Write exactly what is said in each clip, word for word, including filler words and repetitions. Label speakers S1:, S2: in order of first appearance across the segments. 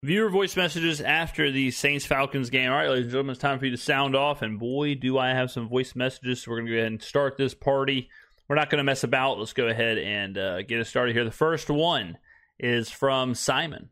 S1: Viewer voice messages after the Saints-Falcons game. All right, ladies and gentlemen, it's time for you to sound off. And boy, do I have some voice messages. So we're going to go ahead and start this party. We're not going to mess about. Let's go ahead and uh, get us started here. The first one is from Simon.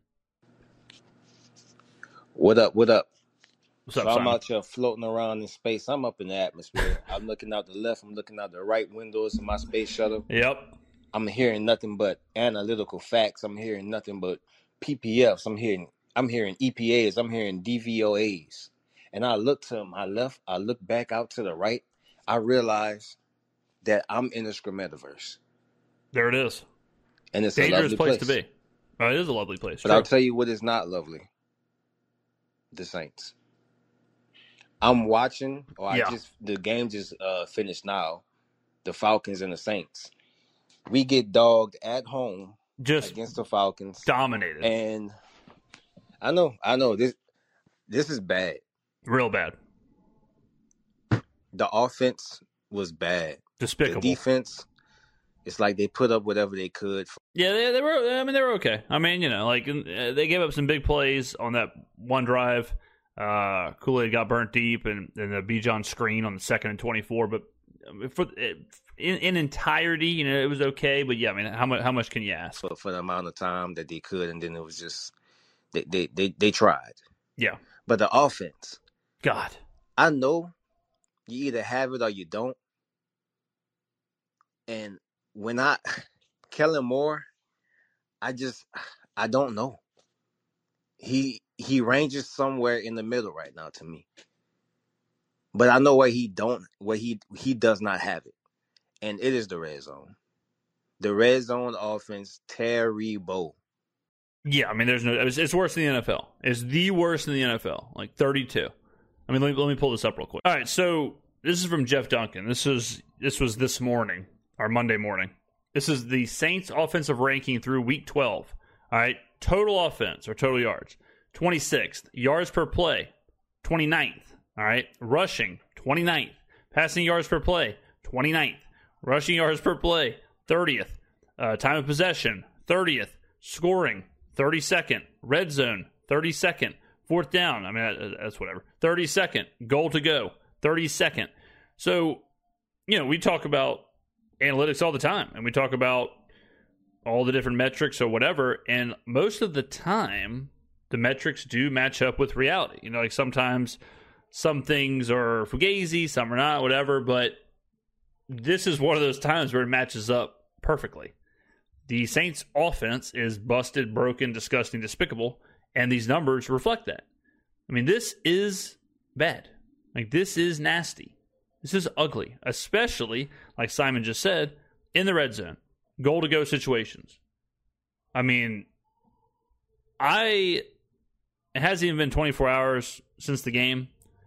S2: What up, what up?
S1: What's up,
S2: So I'm
S1: Simon?
S2: out here floating around in space. I'm up in the atmosphere. I'm looking out the left. I'm looking out the right windows of my space shuttle.
S1: Yep.
S2: I'm hearing nothing but analytical facts. I'm hearing nothing but P P Fs. I'm hearing I'm hearing E P As. I'm hearing D V O As. And I look to my left. I look back out to the right. I realize that I'm in the Scrimetiverse.
S1: There it is.
S2: And it's
S1: Dangerous
S2: a lovely
S1: place,
S2: place
S1: to be. Oh, it is a lovely place.
S2: But
S1: True.
S2: I'll tell you what is not lovely. The Saints. I'm watching, or
S1: Yeah.
S2: I just the game just uh, finished now. The Falcons and the Saints. We get dogged at home
S1: Just
S2: against the Falcons.
S1: dominated.
S2: And I know, I know this. This is bad.
S1: Real bad.
S2: The offense was bad.
S1: Despicable.
S2: The defense, it's like they put up whatever they could. For-
S1: Yeah, they, they were. I mean, they were okay. I mean, you know, like uh, they gave up some big plays on that one drive. Uh, Kool-Aid got burnt deep, and, and the Bijan screen on the second and twenty-four. But for in, in entirety, you know, it was okay. But yeah, I mean, how much how much can you ask
S2: for, for the amount of time that they could, and then it was just they they they, they tried.
S1: Yeah,
S2: but the offense,
S1: God,
S2: I know you either have it or you don't. And when I Kellen Moore, I just I don't know. He he ranges somewhere in the middle right now to me. But I know where he don't where he he does not have it. And it is the red zone. The red zone offense, terrible.
S1: Yeah, I mean, there's no. It's, it's worse than the N F L. It's the worst in the N F L. Like thirty-two. I mean, let me, let me pull this up real quick. All right, so this is from Jeff Duncan. This is this was this morning, or Monday morning. This is the Saints offensive ranking through week twelve. All right, total offense or total yards, twenty-sixth. Yards per play, twenty-ninth. All right, rushing, twenty-ninth. Passing yards per play, twenty-ninth. Rushing yards per play, thirtieth. Uh, time of possession, thirtieth. Scoring, thirty-second. Red zone, thirty-second. Fourth down, I mean, that's whatever. thirty-second. Goal to go, thirty-second. So, you know, we talk about analytics all the time, and we talk about all the different metrics or whatever, and most of the time, the metrics do match up with reality. You know, like sometimes some things are fugazi, some are not, whatever, but this is one of those times where it matches up perfectly. The Saints' offense is busted, broken, disgusting, despicable, and these numbers reflect that. I mean, this is bad. Like, this is nasty. This is ugly, especially, like Simon just said, in the red zone. Goal-to-go situations. I mean, I... It hasn't even been twenty-four hours since the game.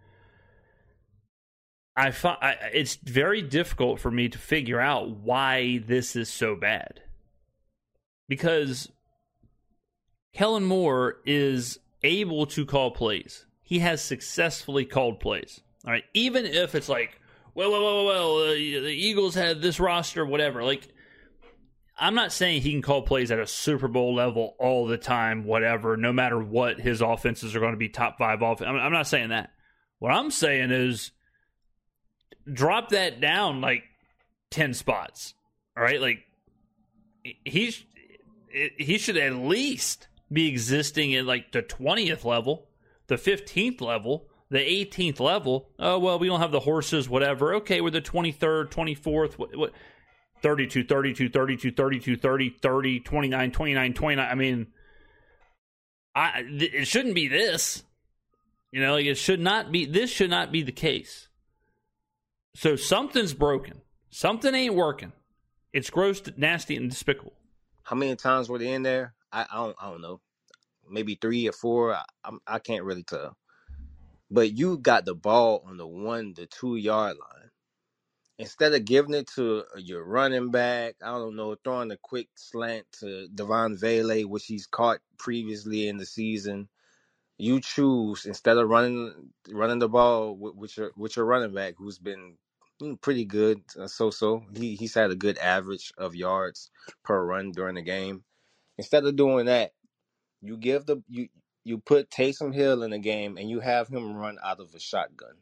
S1: I, fi- I It's very difficult for me to figure out why this is so bad. Because Kellen Moore is able to call plays. He has successfully called plays. All right, even if it's like, well, well, well, well, uh, the Eagles had this roster, whatever. Like, I'm not saying he can call plays at a Super Bowl level all the time, whatever, no matter what his offenses are going to be top five offense. I'm not saying that. What I'm saying is drop that down like ten spots. All right, like he's he should at least be existing at like the twentieth level, the fifteenth level, the eighteenth level. Oh, well, we don't have the horses, whatever. Okay, we're the twenty-third, twenty-fourth, what, what thirty-two, thirty-two, thirty-two, thirty-two, thirty, thirty, twenty-nine, twenty-nine, twenty-nine. I mean, I it shouldn't be this. You know, like it should not be, this should not be the case. So something's broken. Something ain't working. It's gross, nasty, and despicable.
S2: How many times were they in there? I, I don't I don't know. Maybe three or four. I, I'm, I can't really tell. But you got the ball on the one, the two yard line. Instead of giving it to your running back, I don't know, throwing a quick slant to Devon Vele, which he's caught previously in the season, you choose instead of running running the ball with, with your with your running back, who's been pretty good, uh, so-so. He he's had a good average of yards per run during the game. Instead of doing that, you give the you you put Taysom Hill in the game and you have him run out of a shotgun.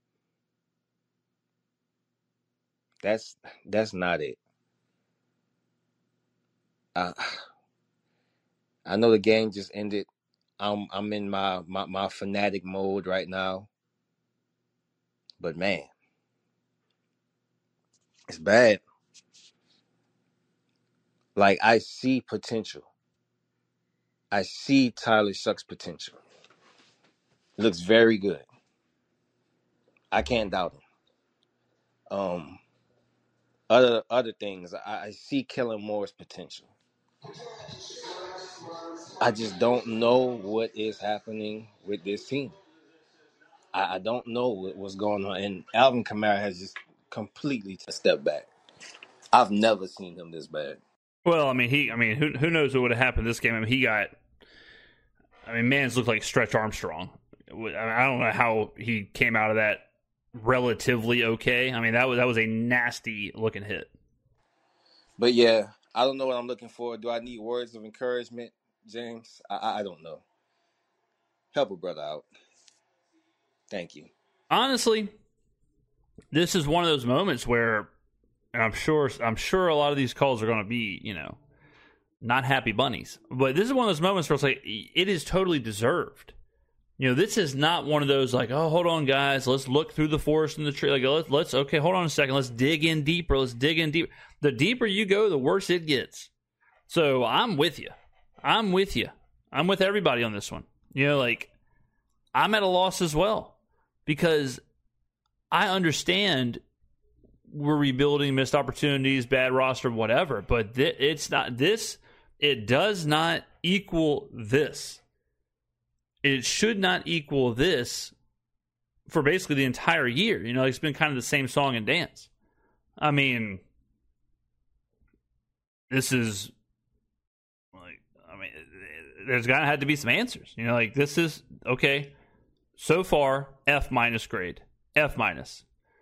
S2: That's that's not it. Uh, I know the game just ended. I'm I'm in my, my, my fanatic mode right now. But man, it's bad. Like, I see potential. I see Tyler Shuck's potential. Looks very good. I can't doubt him. Um, other other things, I, I see Kellen Moore's potential. I just don't know what is happening with this team. I, I don't know what, what's going on. And Alvin Kamara has just completely stepped back. I've never seen him this bad.
S1: Well, I mean, he. I mean, who who knows what would have happened this game? I mean, he got. I mean, Mans looked like Stretch Armstrong. I, mean, I don't know how he came out of that relatively okay. I mean, that was that was a nasty looking hit.
S2: But yeah, I don't know what I'm looking for. Do I need words of encouragement, James? I, I don't know. Help a brother out. Thank you.
S1: Honestly, this is one of those moments where, and I'm sure, I'm sure a lot of these calls are going to be, you know, not happy bunnies. But this is one of those moments where it's like, it is totally deserved. You know, this is not one of those like, oh, hold on, guys, let's look through the forest and the tree. Like, let's, let's, okay, hold on a second, let's dig in deeper. Let's dig in deeper. The deeper you go, the worse it gets. So I'm with you. I'm with you. I'm with everybody on this one. You know, like, I'm at a loss as well because I understand we're rebuilding, missed opportunities, bad roster, whatever. But th- it's not this. It does not equal this. It should not equal this for basically the entire year. You know, it's been kind of the same song and dance. I mean, this is like, I mean, there's gonna have to be some answers. You know, like this is okay. So far, F minus grade, F minus.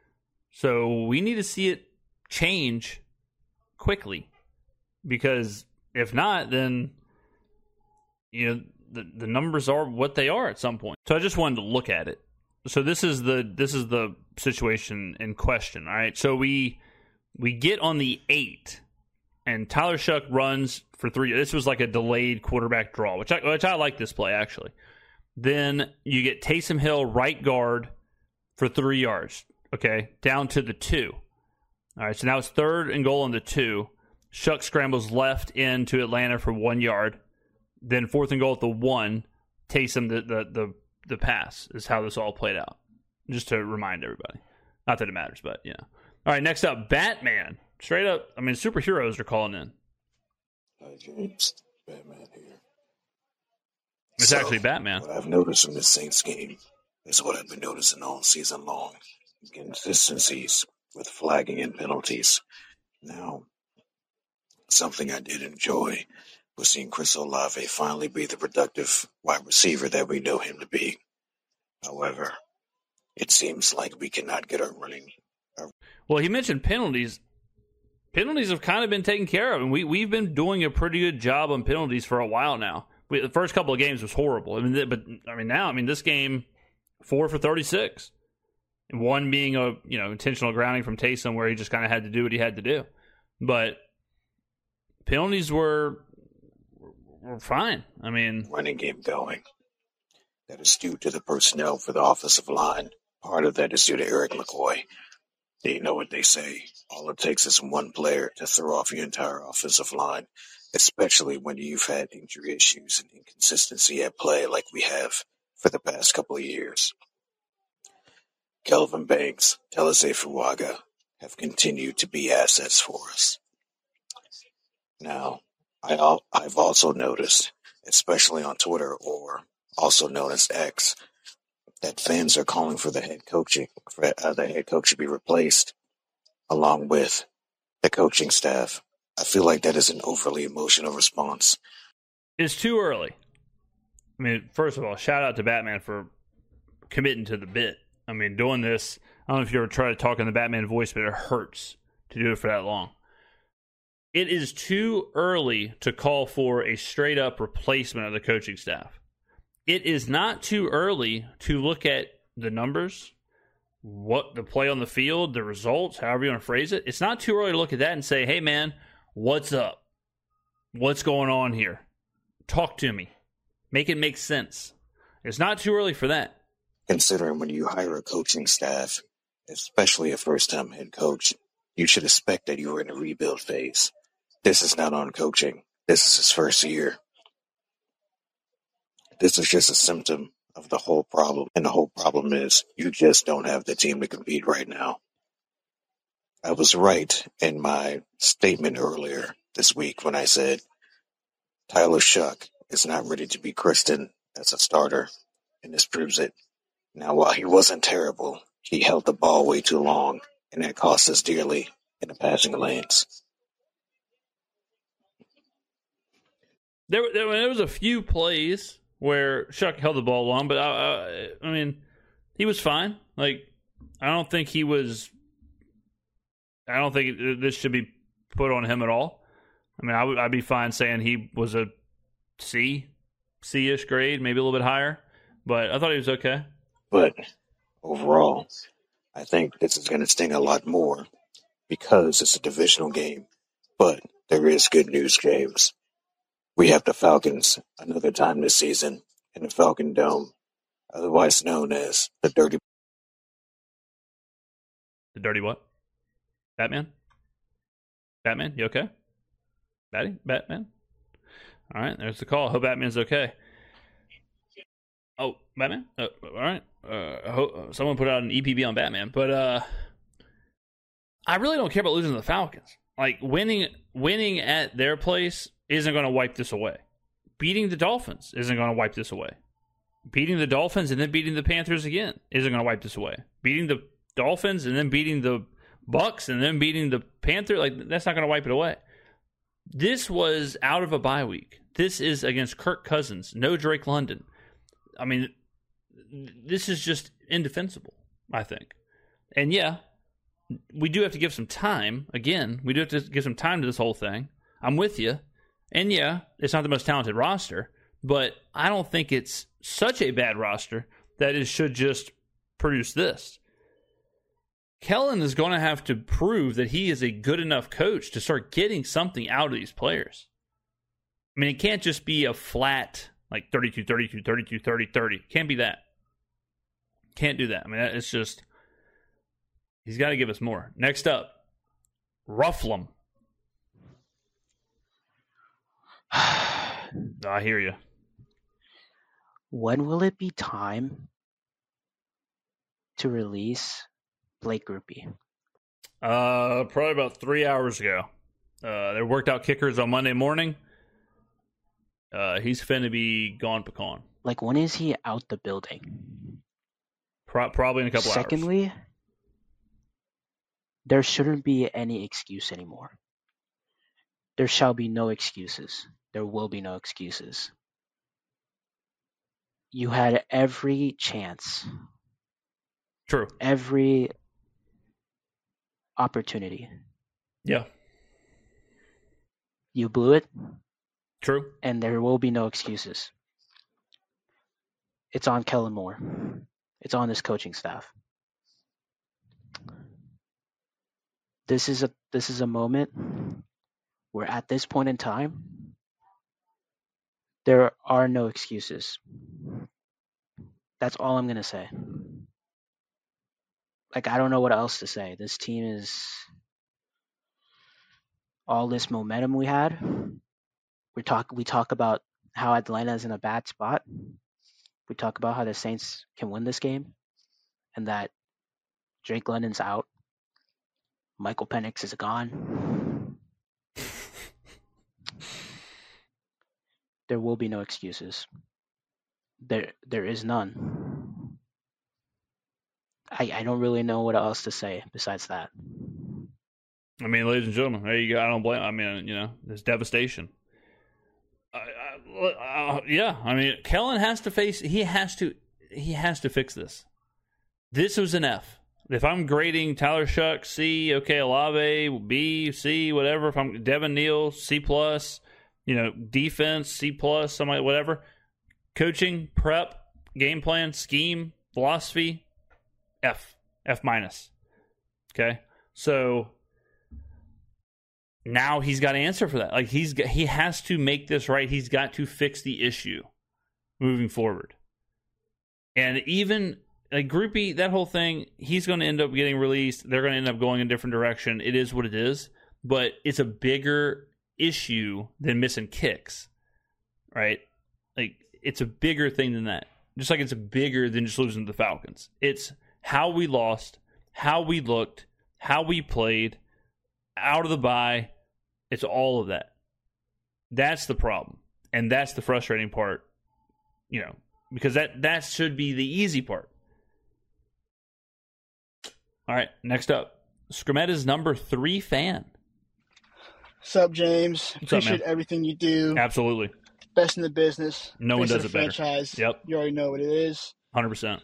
S1: So we need to see it change quickly, because if not, then you know the the numbers are what they are at some point. So I just wanted to look at it. So this is the this is the situation in question. All right. So we we get on the eight, and Tyler Shuck runs for three. This was like a delayed quarterback draw, which I which I like this play actually. Then you get Taysom Hill right guard for three yards. Okay, down to the two. All right, so now it's third and goal on the two. Shuck scrambles left into Atlanta for one yard. Then fourth and goal at the one. Taysom the the the, the pass is how this all played out. Just to remind everybody. Not that it matters, but yeah. All right, next up, Batman. Straight up, I mean, superheroes are calling in.
S3: Hi, James. Batman here.
S1: It's so, actually Batman.
S3: What I've noticed from this Saints game is what I've been noticing all season long. Inconsistencies with flagging and penalties. Now, something I did enjoy was seeing Chris Olave finally be the productive wide receiver that we know him to be. However, it seems like we cannot get our running. Our
S1: well, he mentioned penalties. Penalties have kind of been taken care of, and we, we've been doing a pretty good job on penalties for a while now. We, the first couple of games was horrible. I mean, but I mean now, I mean this game, four for thirty-six, and one being a you know intentional grounding from Taysom, where he just kind of had to do what he had to do. But penalties were were fine. I mean,
S3: running game going. That is due to the personnel for the offensive line. Part of that is due to Eric McCoy. You know what they say. All it takes is one player to throw off your entire offensive line, especially when you've had injury issues and inconsistency at play like we have for the past couple of years. Kelvin Banks, Telese Fuaga have continued to be assets for us. Now, I al- I've also noticed, especially on Twitter or also known as X, that fans are calling for the head coaching, for uh, the head coach to be replaced, along with the coaching staff. I feel like that is an overly emotional response.
S1: It's too early. I mean, first of all, shout out to Batman for committing to the bit. I mean, doing this, I don't know if you ever tried to talk in the Batman voice, but it hurts to do it for that long. It is too early to call for a straight-up replacement of the coaching staff. it is not too early to look at the numbers, what the play on the field, the results, however you want to phrase it. It's not too early to look at that and say, hey, man, what's up? What's going on here? Talk to me. Make it make sense. It's not too early for that.
S3: Considering when you hire a coaching staff, especially a first-time head coach, you should expect that you were in a rebuild phase. This is not on coaching. This is his first year. This is just a symptom of the whole problem. And the whole problem is you just don't have the team to compete right now. I was right in my statement earlier this week when I said Tyler Shuck is not ready to be christened as a starter, and this proves it. Now, while he wasn't terrible, he held the ball way too long, and that cost us dearly in the passing lanes.
S1: There, there, there was a few plays where Shuck held the ball long, but I, I, I mean, he was fine. Like, I don't think he was. I don't think this should be put on him at all. I mean, I would, I'd be fine saying he was a C, C-ish grade, maybe a little bit higher, but I thought he was okay.
S3: But overall, I think this is going to sting a lot more because it's a divisional game. But there is good news, James. We have the Falcons another time this season in the Falcon Dome, otherwise known as the Dirty.
S1: The Dirty what? Batman? Batman, you okay? Batty? Batman? All right, there's the call. I hope Batman's okay. Oh, Batman? Oh, all right. Uh, I hope someone put out an E P B on Batman. But uh, I really don't care about losing to the Falcons. Like, winning winning at their place isn't going to wipe this away. Beating the Dolphins isn't going to wipe this away. Beating the Dolphins and then beating the Panthers again isn't going to wipe this away. Beating the Dolphins and then beating the Bucks and then beating the Panthers, like, that's not going to wipe it away. This was out of a bye week. This is against Kirk Cousins, no Drake London. I mean, this is just indefensible, I think. And yeah, we do have to give some time. Again, we do have to give some time to this whole thing. I'm with you. And yeah, it's not the most talented roster, but I don't think it's such a bad roster that it should just produce this. Kellen is going to have to prove that he is a good enough coach to start getting something out of these players. I mean, it can't just be a flat, like thirty-two, thirty-two, thirty-two, thirty, thirty. Can't be that. Can't do that. I mean, it's just, he's got to give us more. Next up, Rufflem. I hear you.
S4: When will it be time to release Blake Grupe?
S1: Uh, probably about three hours ago. Uh, they worked out kickers on Monday morning. Uh, he's finna be gone pecan.
S4: Like, when is he out the building?
S1: Pro- probably in a couple
S4: Secondly,
S1: hours.
S4: Secondly, there shouldn't be any excuse anymore. There shall be no excuses. There will be no excuses. You had every chance.
S1: True.
S4: Every opportunity.
S1: Yeah.
S4: You blew it.
S1: True.
S4: And there will be no excuses. It's on Kellen Moore. It's on this coaching staff. This is a this is a moment where at this point in time, there are no excuses. That's all I'm going to say. Like, I don't know what else to say. This team is all this momentum we had. We talk we talk about how Atlanta's in a bad spot. We talk about how the Saints can win this game and that Drake London's out. Michael Penix is gone. There will be no excuses. There, there is none. I, I don't really know what else to say besides that.
S1: I mean, ladies and gentlemen, there you go. I don't blame. I mean, you know, there's devastation. I, I, uh, yeah, I mean, Kellen has to face. He has to. He has to fix this. This was an F. If I'm grading Tyler Shuck, C. Okay, Olave, B, C, whatever. If I'm Devin Neal, C plus. You know, defense, C plus. Somebody, whatever. Coaching, prep, game plan, scheme, philosophy, F. F minus. Okay? So now he's got to answer for that. Like he's got, he has to make this right. He's got to fix the issue moving forward. And even like Groupie, that whole thing, he's going to end up getting released. They're going to end up going in a different direction. It is what it is. But it's a bigger issue than missing kicks, right? Like it's a bigger thing than that. Just like it's bigger than just losing to the Falcons. It's how we lost, how we looked, how we played, out of the bye. It's all of that. That's the problem. And that's the frustrating part, you know, because that, that should be the easy part. All right, next up, Scremetta's number three fan.
S5: What's up, James?
S1: What's up,
S5: Appreciate
S1: man?
S5: everything you do.
S1: Absolutely.
S5: Best in the business.
S1: No one
S5: Face of
S1: does
S5: the
S1: it better.
S5: franchise.
S1: Yep.
S5: You already know what it is.
S1: one hundred percent.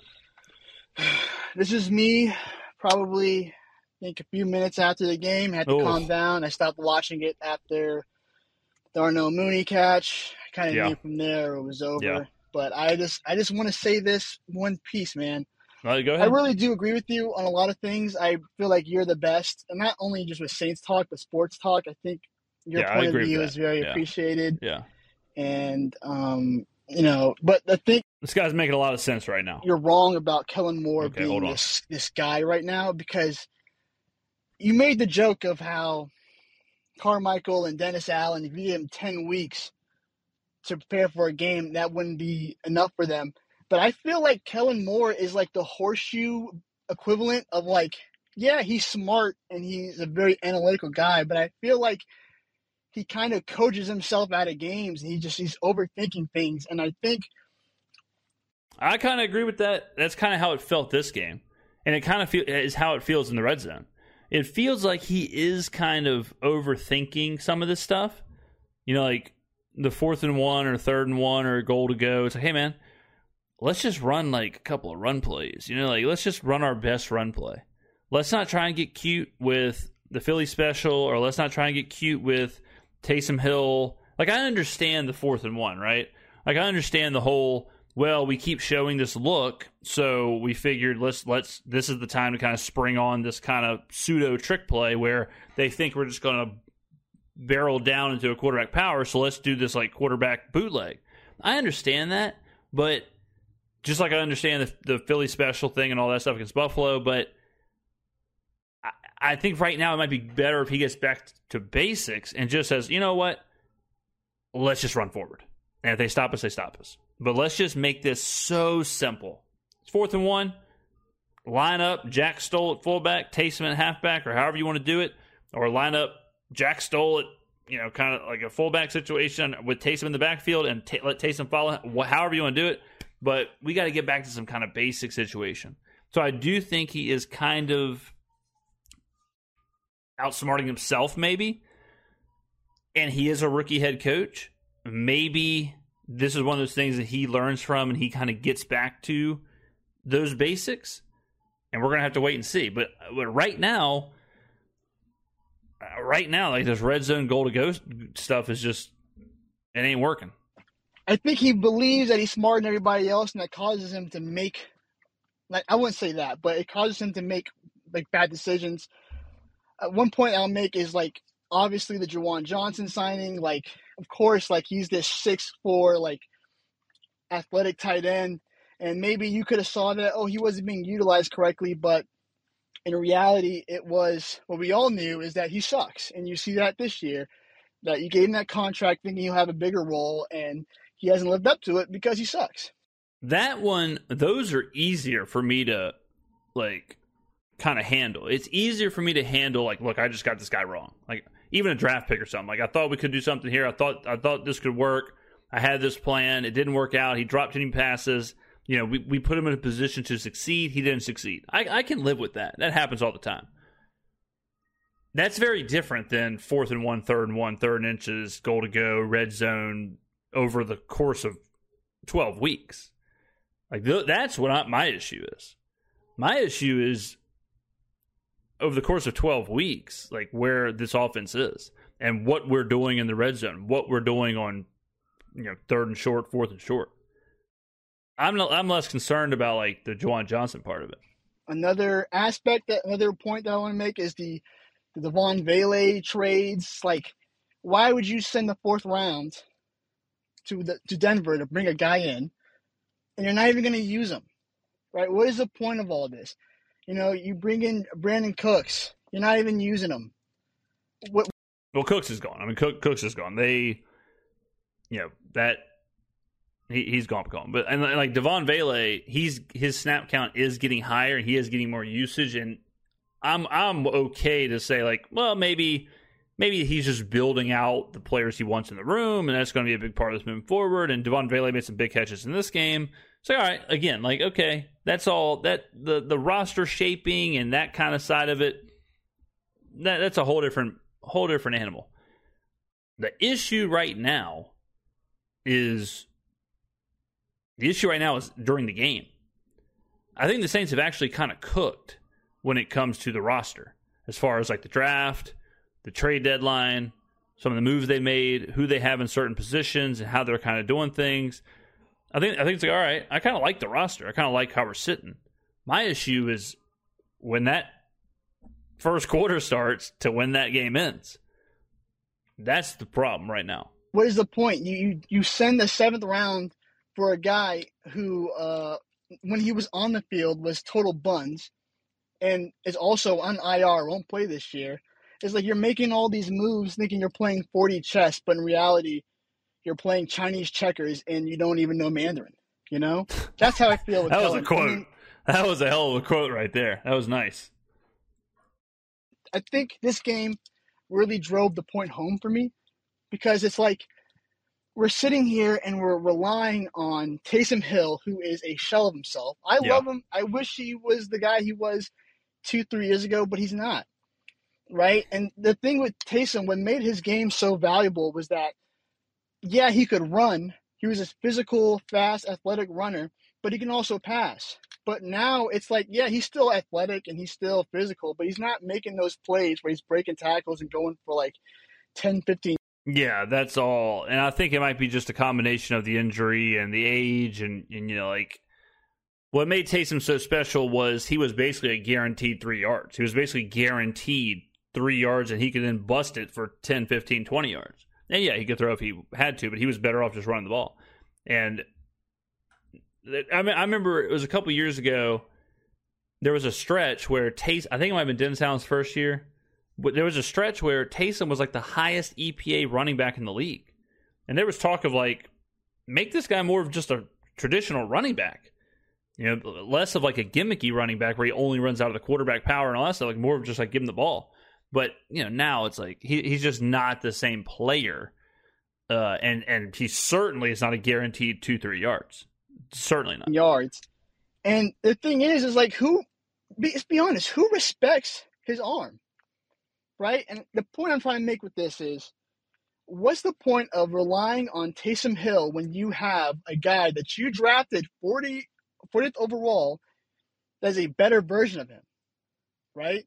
S5: This is me, probably, I think, a few minutes after the game. Had to
S1: Oof.
S5: calm down. I stopped watching it after the Darnell Mooney catch. I kind of
S1: Yeah.
S5: knew from there it was over.
S1: Yeah.
S5: But I just, I just want to say this one piece, man.
S1: Well, go
S5: I
S1: ahead.
S5: really do agree with you on a lot of things. I feel like you're the best, and not only just with Saints talk, but sports talk. I think your
S1: Yeah, I
S5: point of
S1: agree with
S5: view
S1: that.
S5: is very
S1: Yeah.
S5: appreciated.
S1: Yeah.
S5: And, um, you know, but the thing,
S1: This guy's making a lot of sense right now.
S5: you're wrong about Kellen Moore
S1: Okay,
S5: being
S1: hold on.
S5: this this guy right now, because you made the joke of how Carmichael and Dennis Allen, if you give them ten weeks to prepare for a game, that wouldn't be enough for them. But I feel like Kellen Moore is like the horseshoe equivalent of like, yeah, he's smart and he's a very analytical guy, but I feel like he kind of coaches himself out of games and he just he's overthinking things. And I think
S1: I kind of agree with that. That's kind of how it felt this game. And it kind of feel, is how it feels in the red zone. It feels like he is kind of overthinking some of this stuff. You know, like the fourth and one or third and one or a goal to go. It's like, hey, man, let's just run like a couple of run plays. You know, like let's just run our best run play. Let's not try and get cute with the Philly special, or let's not try and get cute with Taysom Hill. Like, I understand the fourth and one, right? Like, I understand the whole, well, we keep showing this look, so we figured let's let's this is the time to kind of spring on this kind of pseudo trick play where they think we're just going to barrel down into a quarterback power, so let's do this like quarterback bootleg. I understand that, but just like I understand the, the Philly special thing and all that stuff against Buffalo, but I, I think right now it might be better if he gets back to basics and just says, you know what, let's just run forward. And if they stop us, they stop us. But let's just make this so simple. It's fourth and one. Line up Jack Stoll at fullback, Taysom at halfback, or however you want to do it. Or line up Jack Stoll at, you know, kind of like a fullback situation with Taysom in the backfield and t- let Taysom follow, however you want to do it. But we got to get back to some kind of basic situation. So I do think he is kind of outsmarting himself, maybe. And he is a rookie head coach. Maybe this is one of those things that he learns from and he kind of gets back to those basics. And we're going to have to wait and see. But, but right now, uh, right now, like this red zone goal to go stuff is just, it ain't working.
S5: I think he believes that he's smarter than everybody else, and that causes him to make, like, I wouldn't say that, but it causes him to make like bad decisions. At one point I'll make is like, obviously the Juwan Johnson signing, like, of course, like he's this six foot four, like athletic tight end. And maybe you could have saw that, oh, he wasn't being utilized correctly. But in reality, it was what we all knew is that he sucks. And you see that this year, that you gave him that contract thinking he'll have a bigger role, and he hasn't lived up to it because he sucks.
S1: That one, those are easier for me to, like, kind of handle. It's easier for me to handle, like, look, I just got this guy wrong. Like, even a draft pick or something. Like, I thought we could do something here. I thought I thought this could work. I had this plan. It didn't work out. He dropped too many passes. You know, we, we put him in a position to succeed. He didn't succeed. I, I can live with that. That happens all the time. That's very different than fourth and one, third and one, third and inches, goal to go, red zone over the course of twelve weeks. Like, th- that's what I, my issue is. My issue is over the course of twelve weeks, like where this offense is and what we're doing in the red zone, what we're doing on, you know, third and short, fourth and short. I'm not, I'm less concerned about like the Juwan Johnson part of it.
S5: Another aspect, that another point that I want to make is the the Devon Vele trades. Like, why would you send the fourth round to the to Denver to bring a guy in, and you're not even going to use him, right? What is the point of all this? You know, you bring in Brandon Cooks, you're not even using him. What?
S1: Well, Cooks is gone. I mean, Cook, Cooks is gone. They, you know, that he, he's gone, gone. But and, and like Devon Vele, he's his snap count is getting higher. He is getting more usage, and I'm I'm okay to say like, well, maybe maybe he's just building out the players he wants in the room, and that's going to be a big part of this moving forward. And Devon Vele made some big catches in this game. So all right, again, like okay, that's all that the the roster shaping and that kind of side of it. That that's a whole different whole different animal. The issue right now is the issue right now is during the game. I think the Saints have actually kind of cooked when it comes to the roster, as far as like the draft, the trade deadline, some of the moves they made, who they have in certain positions, and how they're kind of doing things. I think I think it's like, all right, I kind of like the roster. I kind of like how we're sitting. My issue is when that first quarter starts to when that game ends. That's the problem right now.
S5: What is the point? You you, you send the seventh round for a guy who, uh, when he was on the field, was total buns, and is also on I R, won't play this year. It's like you're making all these moves thinking you're playing forty chess, but in reality, you're playing Chinese checkers and you don't even know Mandarin. You know? That's how I feel. With
S1: that was
S5: Kellen.
S1: a quote.
S5: I mean,
S1: that was a hell of a quote right there. That was nice.
S5: I think this game really drove the point home for me, because it's like we're sitting here and we're relying on Taysom Hill, who is a shell of himself. I
S1: Yeah.
S5: love him. I wish he was the guy he was two, three years ago, but he's not. Right? And the thing with Taysom, what made his game so valuable was that, yeah, he could run. He was a physical, fast, athletic runner, but he can also pass. But now it's like, yeah, he's still athletic and he's still physical, but he's not making those plays where he's breaking tackles and going for like ten, fifteen.
S1: Yeah, that's all. And I think it might be just a combination of the injury and the age. And, and you know, like, what made Taysom so special was he was basically a guaranteed three yards. He was basically guaranteed three yards, and he could then bust it for ten, fifteen, twenty yards. And yeah, he could throw if he had to, but he was better off just running the ball. And I mean, I remember it was a couple years ago, there was a stretch where Taysom, I think it might have been Dennis Allen's first year, but there was a stretch where Taysom was like the highest E P A running back in the league. And there was talk of like, make this guy more of just a traditional running back. You know, less of like a gimmicky running back where he only runs out of the quarterback power and all that stuff, like more of just like give him the ball. But, you know, now it's like he, he's just not the same player. Uh, and, and he certainly is not a guaranteed two, three yards. Certainly not.
S5: Yards. And the thing is, is like, who, be, let's be honest, who respects his arm? Right? And the point I'm trying to make with this is, what's the point of relying on Taysom Hill when you have a guy that you drafted fortieth overall that's a better version of him? Right?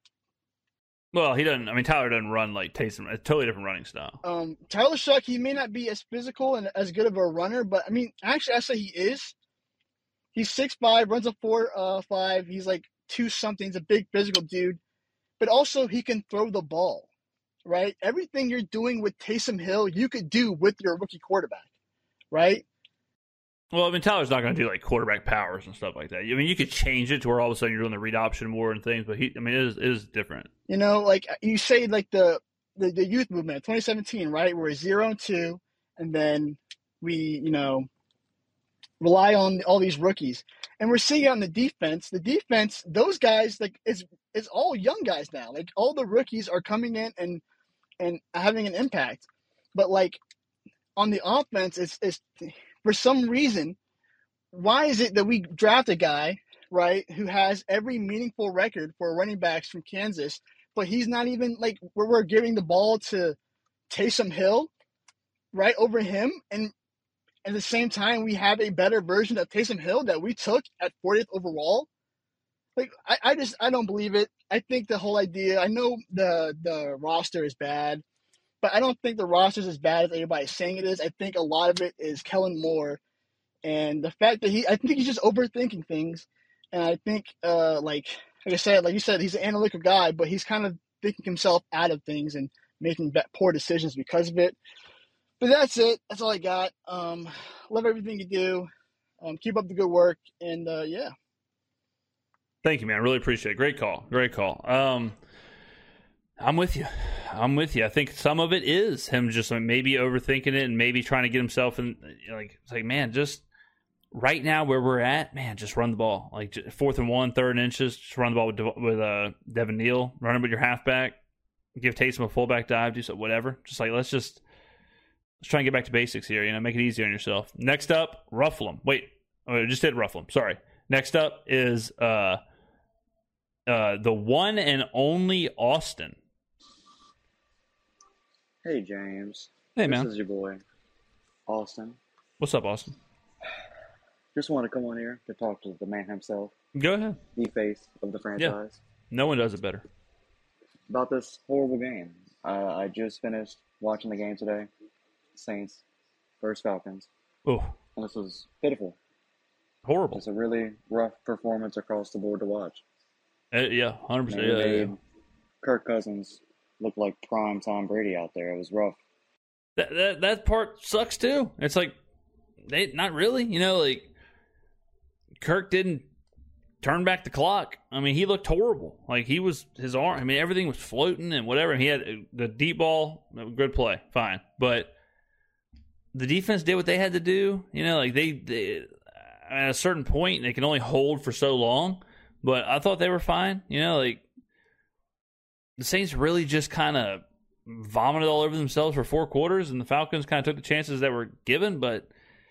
S1: Well, he doesn't. I mean, Tyler doesn't run like Taysom. A totally different running style.
S5: Um, Tyler Shuck, he may not be as physical and as good of a runner, but I mean, actually, I say he is. He's six five, runs a four uh, five. He's like two something. He's a big physical dude, but also he can throw the ball, right? Everything you're doing with Taysom Hill, you could do with your rookie quarterback, right?
S1: Well, I mean, Tyler's not going to do like quarterback powers and stuff like that. I mean, you could change it to where all of a sudden you're doing the read option more and things, but he, I mean, it is, it is different.
S5: You know, like you say, like the, the, the youth movement, twenty seventeen, right? We're zero and two, and then we, you know, rely on all these rookies. And we're seeing on the defense, the defense, those guys, like, it's, it's all young guys now. Like, all the rookies are coming in and, and having an impact. But, like, on the offense, it's, it's for some reason, why is it that we draft a guy, right, who has every meaningful record for running backs from Kansas, but he's not even, like, we're, we're giving the ball to Taysom Hill, right, over him, and at the same time, we have a better version of Taysom Hill that we took at fortieth overall. Like, I, I just, I don't believe it. I think the whole idea, I know the the roster is bad, but I don't think the roster is as bad as everybody's saying it is. I think a lot of it is Kellen Moore And the fact that he, I think he's just overthinking things. And I think, uh, like, like I said, like you said, he's an analytical guy, but he's kind of thinking himself out of things and making poor decisions because of it. But that's it. That's all I got. Um, love everything you do. Um, keep up the good work. And, uh, yeah.
S1: Thank you, man. Really appreciate it. Great call. Great call. Um, I'm with you. I'm with you. I think some of it is him just like maybe overthinking it and maybe trying to get himself in. Like, it's like, man, just right now where we're at, man, just run the ball. Like fourth and one, third and inches, just run the ball with with uh, Devin Neal. Run it with your halfback. Give Taysom a fullback dive. Do something, whatever. Just like let's just let's try and get back to basics here. You know, make it easy on yourself. Next up, ruffle him. Wait, oh, I just did ruffle him. Sorry. Next up is uh, uh, the one and only Austin.
S6: Hey, James.
S1: Hey,
S6: this
S1: man.
S6: This is your boy, Austin.
S1: What's up, Austin?
S6: Just want to come on here to talk to the man himself,
S1: Go ahead.
S6: the face of the franchise,
S1: No one does it better.
S6: about this horrible game. Uh, I just finished watching the game today. Saints versus Falcons.
S1: Oh,
S6: And this was pitiful.
S1: horrible.
S6: It's a really rough performance across the board to watch.
S1: Uh, yeah, one hundred
S6: I
S1: percent.
S6: mean,
S1: Yeah,
S6: they
S1: yeah,
S6: made Kirk Cousins look like prime Tom Brady out there. It was rough.
S1: That, that that part sucks too. It's like they not really, you know, like Kirk didn't turn back the clock. I mean, he looked horrible. Like he was his arm. I mean, everything was floating and whatever. He had the deep ball, good play, fine. But the defense did what they had to do. You know, like they, they at a certain point they can only hold for so long. But I thought they were fine. You know, like the Saints really just kind of vomited all over themselves for four quarters, and the Falcons kind of took the chances that were given, but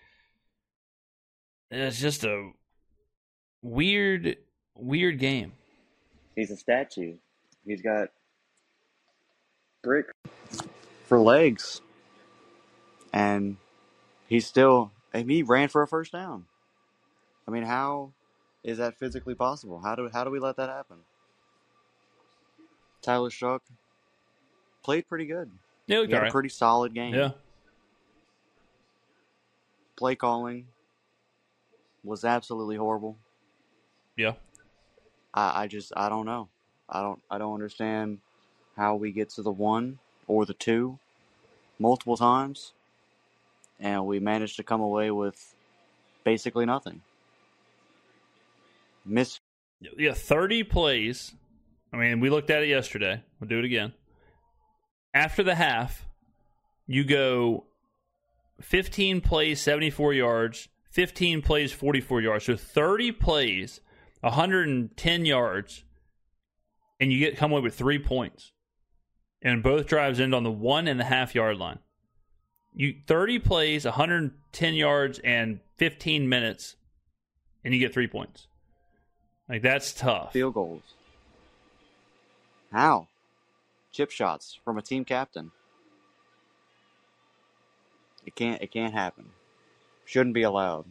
S1: it's just a weird, weird game.
S6: He's a statue. He's got brick for legs. And he's still, and he ran for a first down. I mean, how is that physically possible? How do how do we let that happen? Tyler Shuck played pretty good.
S1: Yeah,
S6: He
S1: looked
S6: had
S1: all
S6: a
S1: right.
S6: pretty solid game.
S1: Yeah,
S6: Play calling was absolutely horrible.
S1: yeah.
S6: I, I just I don't know. I don't I don't understand how we get to the one or the two multiple times, and we managed to come away with basically nothing. Miss
S1: Yeah, thirty plays. I mean, we looked at it yesterday. We'll do it again. After the half, you go fifteen plays, seventy-four yards, fifteen plays, forty-four yards. So thirty plays, one hundred ten yards, and you get come away with three points. And both drives end on the one and a half yard line. You thirty plays, one hundred ten yards, and fifteen minutes, and you get three points. Like, that's tough.
S6: field goals. How? Chip shots from a team captain. It can't it can't happen. Shouldn't be allowed.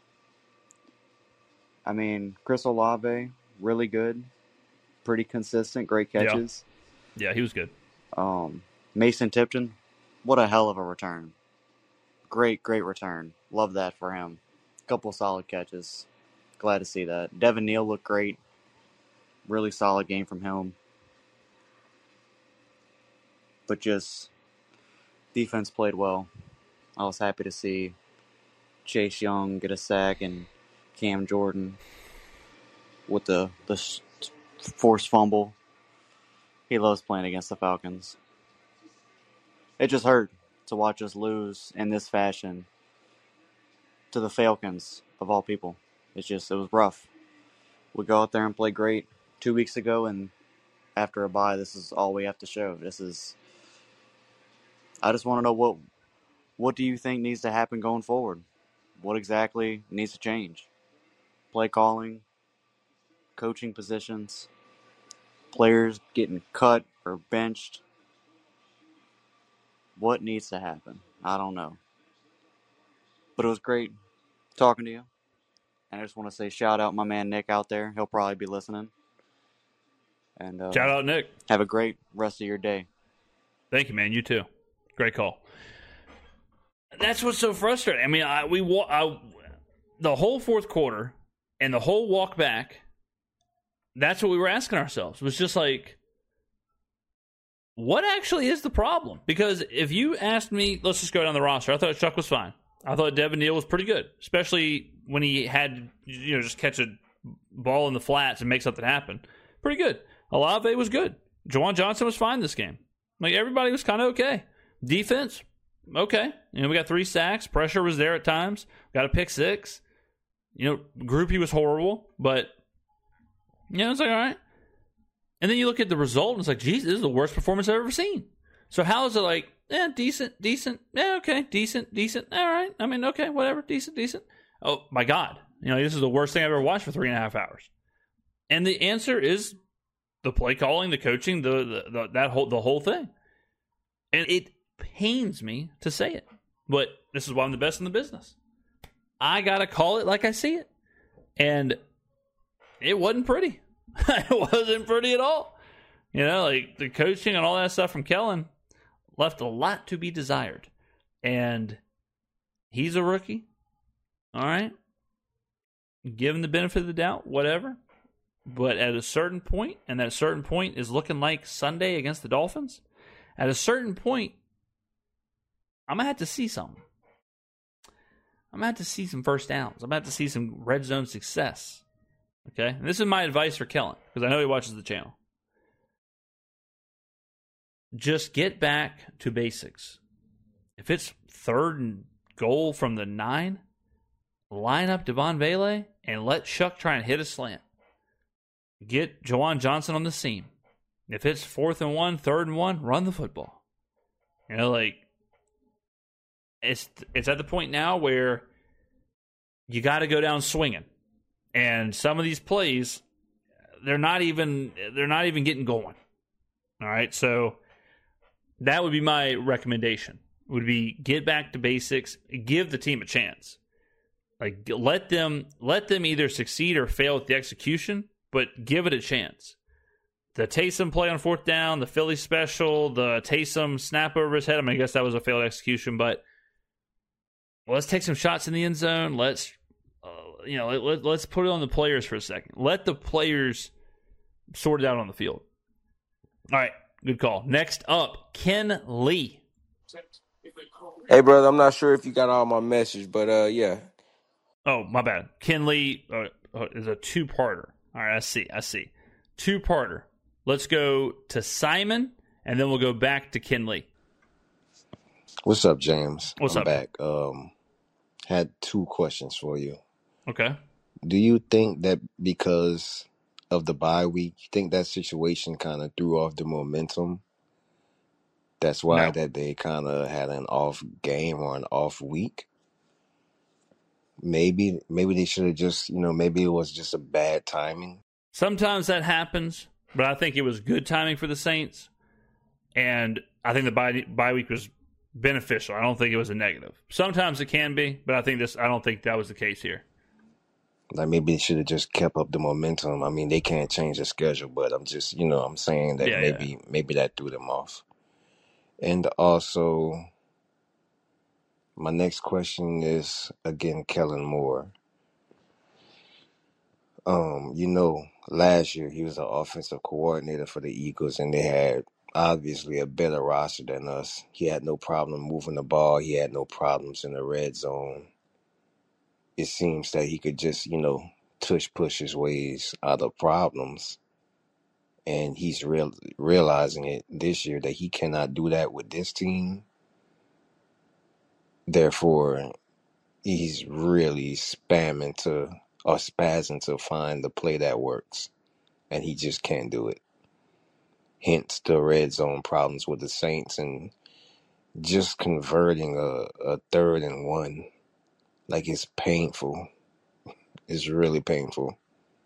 S6: I mean, Chris Olave, really good. Pretty consistent, great catches.
S1: Yeah, he was good.
S6: Um, Mason Tipton, what a hell of a return. Great, great return. Love that for him. Couple solid catches. Glad to see that. Devin Neal looked great. Really solid game from him. But just defense played well. I was happy to see Chase Young get a sack and Cam Jordan with the the forced fumble. He loves playing against the Falcons. It just hurt to watch us lose in this fashion to the Falcons, of all people. It's just, it was rough. We go out there and play great two weeks ago, and after a bye, this is all we have to show. This is, I just want to know what, what do you think needs to happen going forward? What exactly needs to change? Play calling, coaching positions, players getting cut or benched. What needs to happen? I don't know. But it was great talking to you. And I just want to say shout out my man Nick out there. He'll probably be listening. And uh,
S1: Shout out, Nick.
S6: have a great rest of your day.
S1: Thank you, man. You too. Great call. That's what's so frustrating. I mean, I we wa- I, the whole fourth quarter and the whole walk back, that's what we were asking ourselves. It was just like, what actually is the problem? Because if you asked me, let's just go down the roster. I thought Chuck was fine. I thought Devin Neal was pretty good, especially when he had, you know, just catch a ball in the flats and make something happen. Pretty good. Olave was good. Juwan Johnson was fine this game. Like, everybody was kind of okay. Defense, okay. You know, we got three sacks. Pressure was there at times. Got a pick six. You know, Groupie was horrible, but, you know, it's like, all right. And then you look at the result, and it's like, geez, this is the worst performance I've ever seen. So how is it like, yeah, decent, decent, yeah, okay, decent, decent, all right. I mean, okay, whatever, decent, decent. Oh, my God. You know, this is the worst thing I've ever watched for three and a half hours. And the answer is the play calling, the coaching, the, the, the that whole the whole thing. And it pains me to say it, but this is why I'm the best in the business. I got to call it like I see it. And it wasn't pretty. It wasn't pretty at all. You know, like the coaching and all that stuff from Kellen left a lot to be desired. And he's a rookie. All right. Give him the benefit of the doubt, whatever. But at a certain point, and that certain point is looking like Sunday against the Dolphins, at a certain point, I'm going to have to see something. I'm going to have to see some first downs. I'm going to have to see some red zone success. Okay? And this is my advice for Kellen, because I know he watches the channel. Just get back to basics. If it's third and goal from the nine, line up Devon Vele and let Chuck try and hit a slant. Get Juwan Johnson on the seam. If it's fourth and one, third and one, run the football. You know, like, it's it's at the point now where you got to go down swinging. And some of these plays, they're not even they're not even getting going. All right, so that would be my recommendation. Would be get back to basics, give the team a chance. Like, let them let them either succeed or fail at the execution, but give it a chance. The Taysom play on fourth down, the Philly special, the Taysom snap over his head. I mean, I guess that was a failed execution, but let's take some shots in the end zone. Let's, uh, you know, let, let, let's put it on the players for a second. Let the players sort it out on the field. All right, good call. Next up, Ken Lee.
S7: Hey, brother, I'm not sure if you got all my message, but uh, yeah.
S1: Oh, my bad. Ken Lee uh, is a two-parter. All right, I see. I see. Two-parter. Let's go to Simon, and then we'll go back to Ken Lee.
S7: What's up, James?
S1: What's
S7: I'm
S1: up?
S7: back. Um, had two questions for you.
S1: Okay.
S7: Do you think that because of the bye week, you think that situation kind of threw off the momentum? That's why
S1: No.
S7: that they kind of had an off game or an off week? Maybe, maybe they should have just, you know, maybe it was just a bad timing.
S1: Sometimes that happens, but I think it was good timing for the Saints, and I think the bye, bye week was beneficial. I don't think it was a negative. Sometimes it can be, but I think this. I don't think that was the case here.
S7: Like, maybe they should have just kept up the momentum. I mean, they can't change the schedule, but I'm just, you know, I'm saying that
S1: Yeah,
S7: maybe,
S1: yeah.
S7: maybe that threw them off. And also, my next question is, again, Kellen Moore. Um, you know, last year he was the offensive coordinator for the Eagles, and they had obviously a better roster than us. He had no problem moving the ball. He had no problems in the red zone. It seems that he could just, you know, tush push his ways out of problems. And he's real realizing it this year that he cannot do that with this team. Therefore, he's really spamming to or spazzing to find the play that works. And he just can't do it. Hence the red zone problems with the Saints and just converting a, a third and one. Like, it's painful. It's really painful.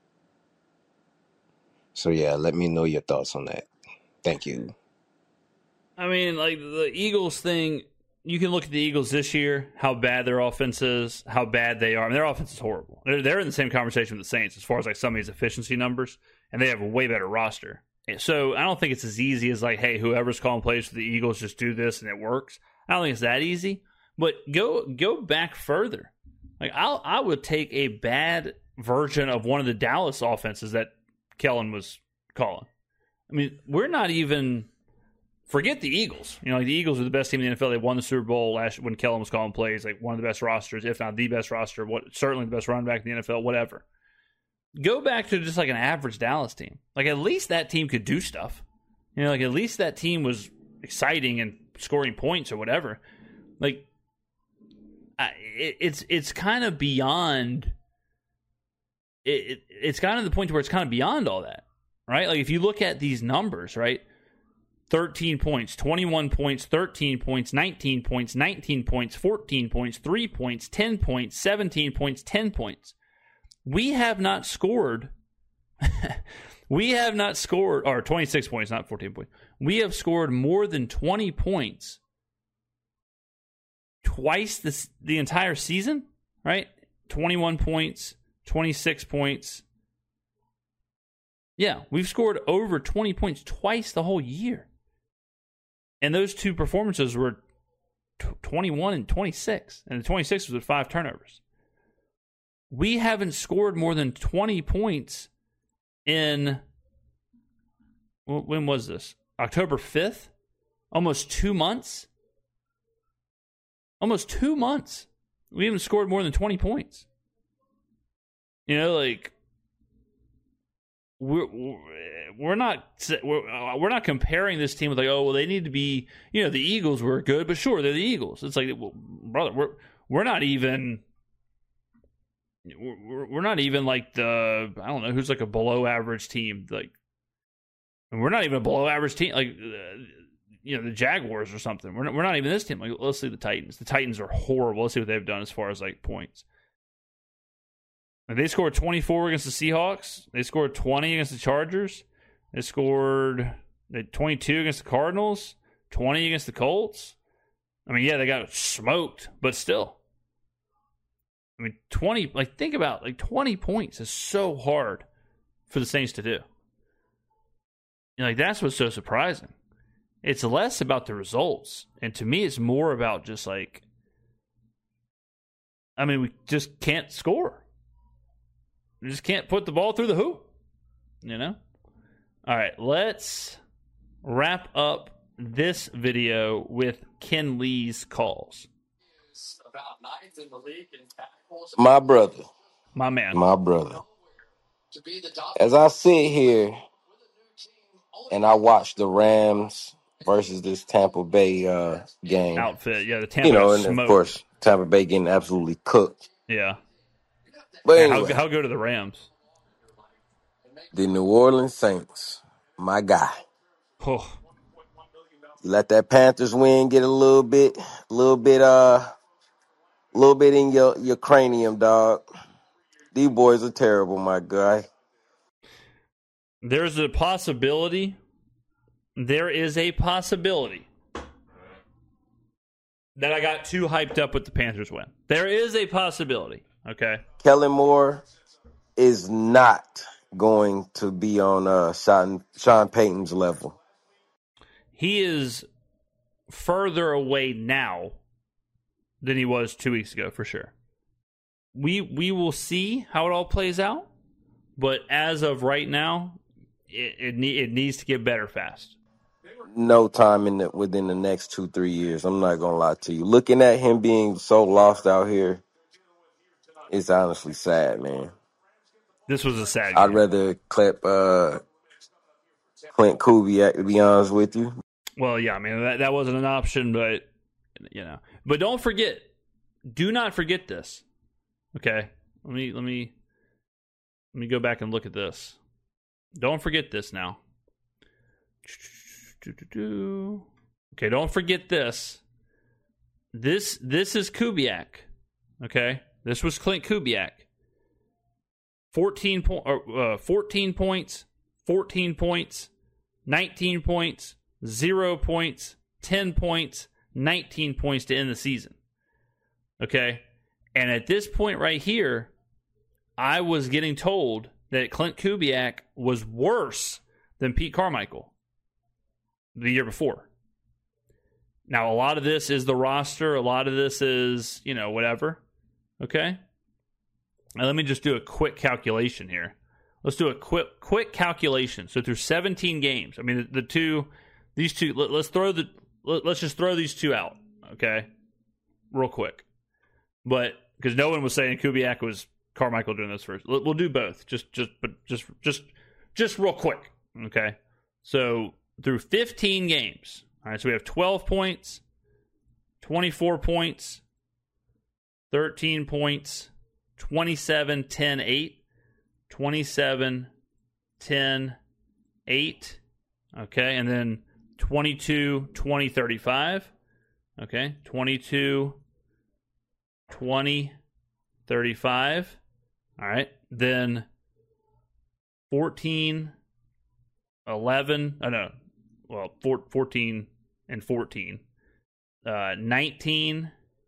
S7: So, yeah, let me know your thoughts on that. Thank you.
S1: I mean, like, the Eagles thing, you can look at the Eagles this year, how bad their offense is, how bad they are. I mean, their offense is horrible. They're, they're in the same conversation with the Saints as far as, like, some of these efficiency numbers, and they have a way better roster. So I don't think it's as easy as, like, hey, whoever's calling plays for the Eagles, just do this and it works. I don't think it's that easy. But go go back further. Like I I would take a bad version of one of the Dallas offenses that Kellen was calling. I mean, we're not even forget the Eagles. You know, like the Eagles are the best team in the N F L. They won the Super Bowl last when Kellen was calling plays. Like one of the best rosters, if not the best roster. What certainly the best running back in the N F L. Whatever. Go back to just like an average Dallas team. Like at least that team could do stuff. You know, like at least that team was exciting and scoring points or whatever. Like I, it, it's it's kind of beyond. It, it it's kind of the point where it's kind of beyond all that, right? Like if you look at these numbers, right? thirteen points, twenty-one points, thirteen points, nineteen points, nineteen points, fourteen points, three points, ten points, seventeen points, ten points. We have not scored. we have not scored, or twenty-six points, not fourteen points. We have scored more than twenty points twice this the entire season, right? twenty-one points, twenty-six points. Yeah, we've scored over twenty points twice the whole year. And those two performances were twenty-one and twenty-six. And the twenty-six was with five turnovers. We haven't scored more than twenty points in, when was this? October fifth? Almost two months? Almost two months. We haven't scored more than twenty points. You know, like, we're we're not we're, we're not comparing this team with like, oh well, they need to be, you know, the Eagles were good, but sure, they're the Eagles. It's like, well, brother, we're we're not even we're, we're not even like the, I don't know who's like a below average team, like we're not even a below average team, like uh, you know, the Jaguars or something. We're not, we're not even this team. Like, let's see the Titans. The Titans are horrible. Let's see what they've done as far as like points. They scored twenty-four against the Seahawks. They scored twenty against the Chargers. They scored twenty-two against the Cardinals, twenty against the Colts. I mean, yeah, they got smoked, but still. I mean, twenty, like, think about, like, twenty points is so hard for the Saints to do. You know, like, that's what's so surprising. It's less about the results. And to me, it's more about just, like, I mean, we just can't score. We just can't put the ball through the hoop, you know? All right, let's wrap up this video with Ken Lee's calls.
S8: My brother.
S1: My man.
S8: My brother. As I sit here and I watch the Rams versus this Tampa Bay uh, game.
S1: Outfit, yeah, the Tampa
S8: You know,
S1: Bay
S8: and
S1: smoke.
S8: of course, Tampa Bay getting absolutely cooked.
S1: Yeah.
S8: But
S1: Yeah,
S8: anyway,
S1: how, how good are the Rams?
S8: The New Orleans Saints, my guy.
S1: Oh.
S8: Let that Panthers win get a little bit, a little bit, uh, a little bit in your, your cranium, dog. These boys are terrible, my guy.
S1: There's a possibility. There is a possibility that I got too hyped up with the Panthers win. There is a possibility. Okay.
S8: Kellen Moore is not going to be on uh, Sean, Sean Payton's level.
S1: He is further away now than he was two weeks ago, for sure. We we will see how it all plays out, but as of right now, it it, ne- it needs to get better fast.
S8: No time in the, within the next two, three years. I'm not going to lie to you. Looking at him being so lost out here, it's honestly sad, man.
S1: This was a sad
S8: I'd
S1: game.
S8: rather clip uh, Clint Kubiak, to be honest with you.
S1: Well, yeah, I mean, that, that wasn't an option, but, you know. But don't forget, do not forget this, okay? Let me, let me, let me go back and look at this. Don't forget this now. Okay, don't forget this. This, this is Kubiak, okay? This was Clint Kubiak. fourteen, po- uh, fourteen points, fourteen points, nineteen points, zero points, ten points, nineteen points to end the season. Okay? And at this point right here, I was getting told that Clint Kubiak was worse than Pete Carmichael the year before. Now, a lot of this is the roster. A lot of this is, you know, whatever. Okay? Now, let me just do a quick calculation here. Let's do a quick quick calculation. So through seventeen games, I mean the, the two, these two. Let, let's throw the. Let, let's just throw these two out, okay, real quick. But because no one was saying Kubiak was Carmichael doing this first, we'll do both. Just just but just just just real quick, okay. So through fifteen games, all right. So we have twelve points, twenty-four points, thirteen points, twenty-seven, ten, eight. twenty-seven, ten, eight, okay, and then twenty-two, twenty, thirty-five, okay, twenty-two, twenty, thirty-five, all right, then fourteen, eleven, oh no, well, fourteen and fourteen, uh, nineteen,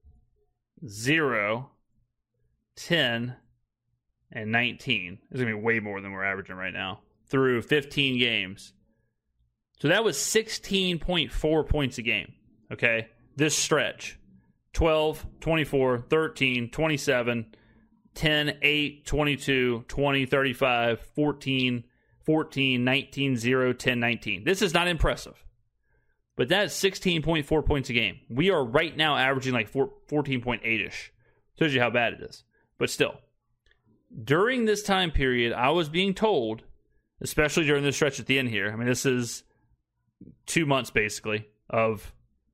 S1: zero, ten, and nineteen. It's going to be way more than we're averaging right now through fifteen games. So that was sixteen point four points a game, okay? This stretch. twelve, twenty-four, thirteen, twenty-seven, ten, eight, twenty-two, twenty, thirty-five, fourteen, fourteen, nineteen, zero, ten, nineteen. This is not impressive. But that's sixteen point four points a game. We are right now averaging like fourteen point eight-ish. Shows you how bad it is. But still. During this time period, I was being told, especially during this stretch at the end here, I mean, this is two months basically of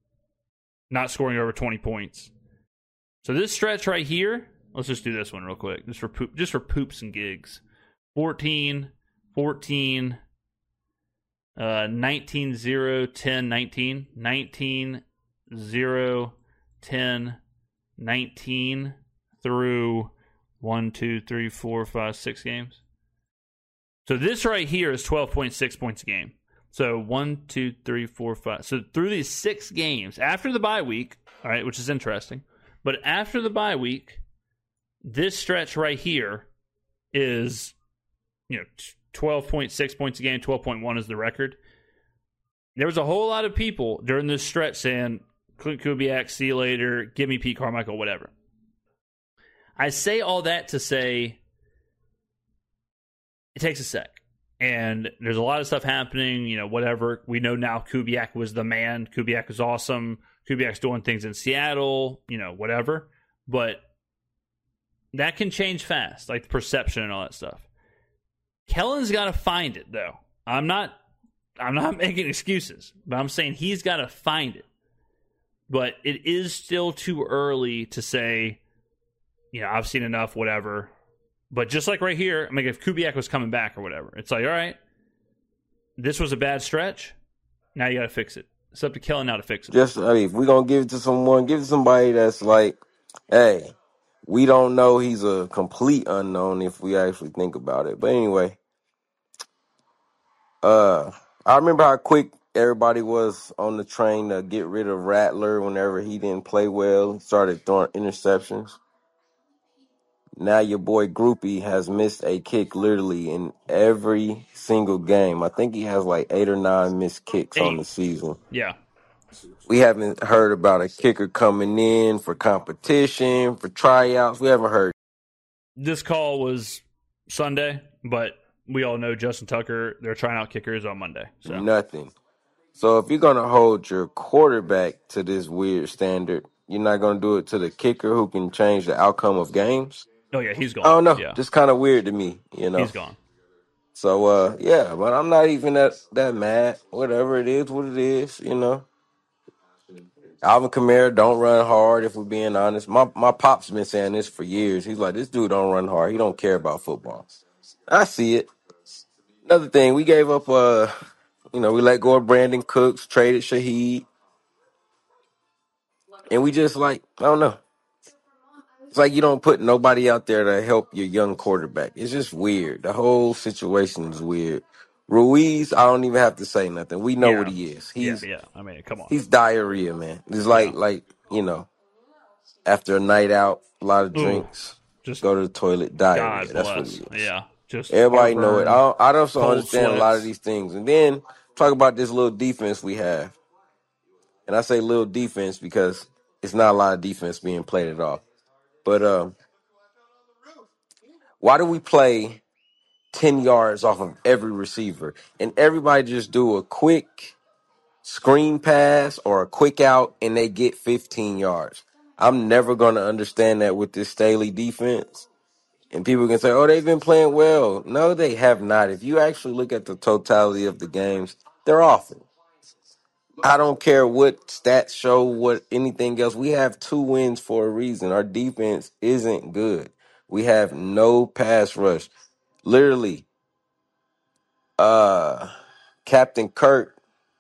S1: not scoring over twenty points. So this stretch right here, let's just do this one real quick, just for poop, just for poops and gigs. fourteen, fourteen, uh, nineteen, zero, ten, nineteen, nineteen, zero, ten, nineteen through One, two, three, four, five, six games. So this right here is twelve point six points a game. So one, two, three, four, five. So through these six games, after the bye week, all right, which is interesting, but after the bye week, this stretch right here is, you know, twelve point six points a game, twelve point one is the record. There was a whole lot of people during this stretch saying, Clint Kubiak, see you later, give me Pete Carmichael, whatever. I say all that to say it takes a sec. And there's a lot of stuff happening, you know, whatever. We know now Kubiak was the man. Kubiak is awesome. Kubiak's doing things in Seattle, you know, whatever. But that can change fast, like the perception and all that stuff. Kellen's got to find it, though. I'm not I'm not making excuses, but I'm saying he's got to find it. But it is still too early to say, you know, I've seen enough, whatever. But just like right here, I mean, if Kubiak was coming back or whatever, it's like, all right, this was a bad stretch. Now you got to fix it. It's up to Kellen now to fix it.
S8: Just, I mean, if we're going to give it to someone, give it to somebody that's like, hey, we don't know, he's a complete unknown if we actually think about it. But anyway, uh, I remember how quick everybody was on the train to get rid of Rattler whenever he didn't play well. He started throwing interceptions. Now your boy Groupie has missed a kick literally in every single game. I think he has like eight or nine missed kicks
S1: Eight.
S8: on the season.
S1: Yeah.
S8: We haven't heard about a kicker coming in for competition, for tryouts. We haven't heard.
S1: This call was Sunday, but we all know Justin Tucker, they're trying out kickers on Monday. So
S8: Nothing. So if you're going to hold your quarterback to this weird standard, you're not going to do it to the kicker who can change the outcome of games?
S1: Oh, yeah, he's gone.
S8: I don't know.
S1: Yeah.
S8: Just kind of weird to me, you know.
S1: He's gone.
S8: So, uh, yeah, but I'm not even that, that mad. Whatever it is, what it is, you know. Alvin Kamara don't run hard, if we're being honest. My my pop's been saying this for years. He's like, this dude don't run hard. He don't care about football. I see it. Another thing, we gave up, uh, you know, we let go of Brandon Cooks, traded Shaheed. And we just like, I don't know. It's like you don't put nobody out there to help your young quarterback. It's just weird. The whole situation is weird. Ruiz, I don't even have to say nothing. We know
S1: Yeah.
S8: what he is. He's
S1: yeah, yeah. I mean, come on.
S8: he's diarrhea, man. It's like
S1: Yeah.
S8: like, you know, after a night out, a lot of
S1: Ooh,
S8: drinks,
S1: just
S8: go to the toilet, diarrhea.
S1: God
S8: That's what
S1: bless.
S8: it is.
S1: Yeah. Just
S8: Everybody know it. I
S1: heartburn,
S8: don't, I don't also
S1: cold
S8: understand a lot of
S1: sweats.
S8: these things. And then talk about this little defense we have. And I say little defense because it's not a lot of defense being played at all. But um, Why do we play ten yards off of every receiver and everybody just do a quick screen pass or a quick out and they get fifteen yards? I'm never going to understand that with this Staley defense. And people can say, oh, they've been playing well. No, they have not. If you actually look at the totality of the games, they're awful. I don't care what stats show, what anything else. We have two wins for a reason. Our defense isn't good. We have no pass rush. Literally, uh, Captain Kirk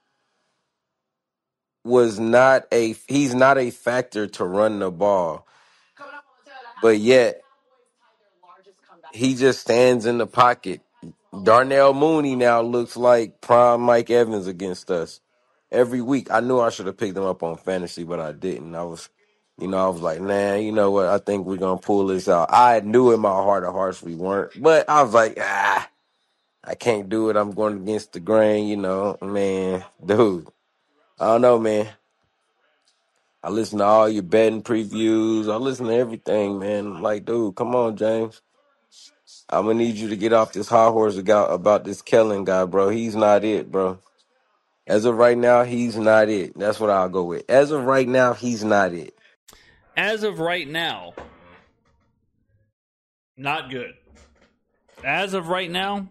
S8: was not a he's not a factor to run the ball. But yet he just stands in the pocket. Darnell Mooney now looks like prime Mike Evans against us every week. I knew I should have picked him up on fantasy, but I didn't. I was, you know, I was like, man, you know what? I think we're gonna pull this out. I knew in my heart of hearts we weren't, but I was like, ah, I can't do it. I'm going against the grain, you know, man, dude. I don't know, man. I listen to all your betting previews. I listen to everything, man. I'm like, dude, come on, James. I'm gonna need you to get off this high horse about about this Kellen guy, bro. He's not it, bro. As of right now, he's not it. That's what I'll go with. As of right now, he's not it.
S1: As of right now, not good. As of right now,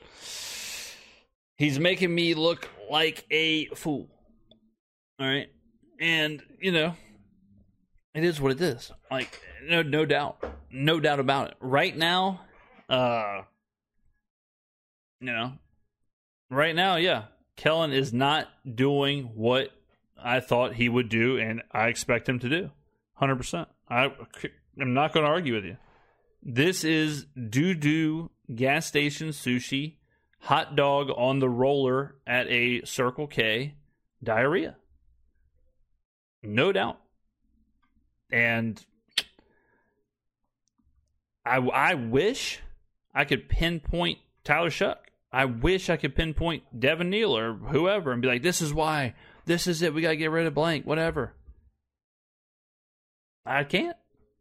S1: he's making me look like a fool. All right? And, you know, it is what it is. Like, no no doubt. No doubt about it. Right now, uh, you know, right now, yeah, Kellen is not doing what I thought he would do, and I expect him to do. one hundred percent. I, I'm not going to argue with you. This is doo-doo gas station sushi, hot dog on the roller at a Circle K, diarrhea. No doubt. And I, I wish I could pinpoint Tyler Shuck. I wish I could pinpoint Devin Neal or whoever and be like, this is why. This is it. We got to get rid of blank. Whatever. I can't.